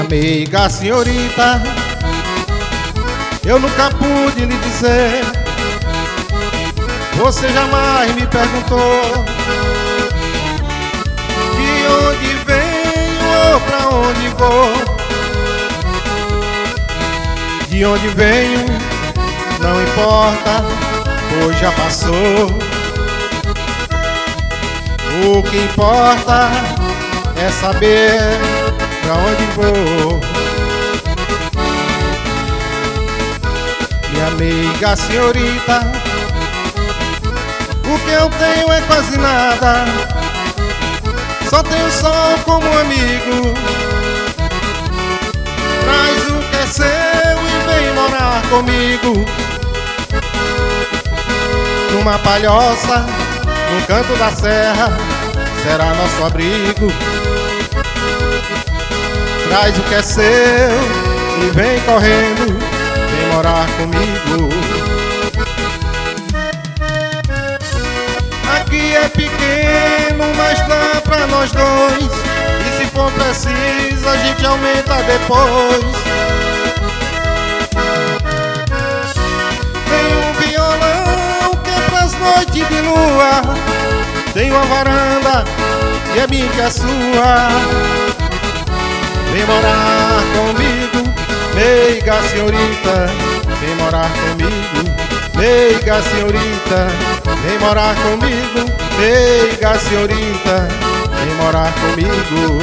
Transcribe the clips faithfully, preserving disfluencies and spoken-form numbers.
amiga senhorita, eu nunca pude lhe dizer. Você jamais me perguntou de onde venho ou pra onde vou. De onde venho não importa, pois já passou. O que importa é saber pra onde vou. Minha amiga senhorita, o que eu tenho é quase nada. Só tenho sol como amigo. Traz o que é seu e vem morar comigo. Numa palhoça, no canto da serra, será nosso abrigo. Traz o que é seu e vem correndo, vem morar comigo. Aqui é pequeno, mas dá pra nós dois. E se for preciso, a gente aumenta depois. Tem um violão que é pras noites de lua. Tem uma varanda que é minha que é sua. Vem morar comigo, meiga senhorita. Vem morar comigo, meiga senhorita. Vem morar comigo, meiga senhorita. Vem morar comigo.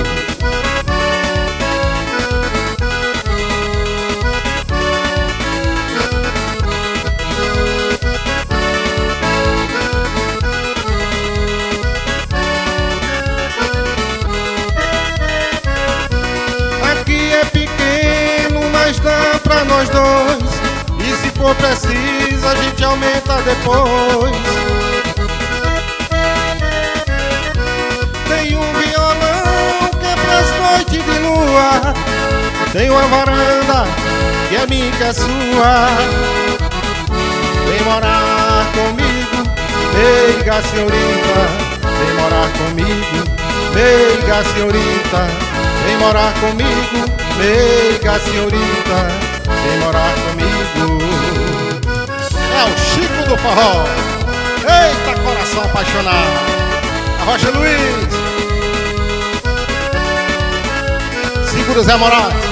Aqui é pequeno, mas dá pra nós dois. E se for preciso, a gente aumenta depois. Tem um violão que é pras noites de lua. Tem uma varanda que é minha que é sua. Vem morar comigo, meiga senhorita. Vem morar comigo, meiga senhorita. Vem morar comigo, meiga senhorita. Vem morar comigo. É o Chico do Forró. Eita, coração apaixonado. Arrocha Luiz. Segura Zé Moraes.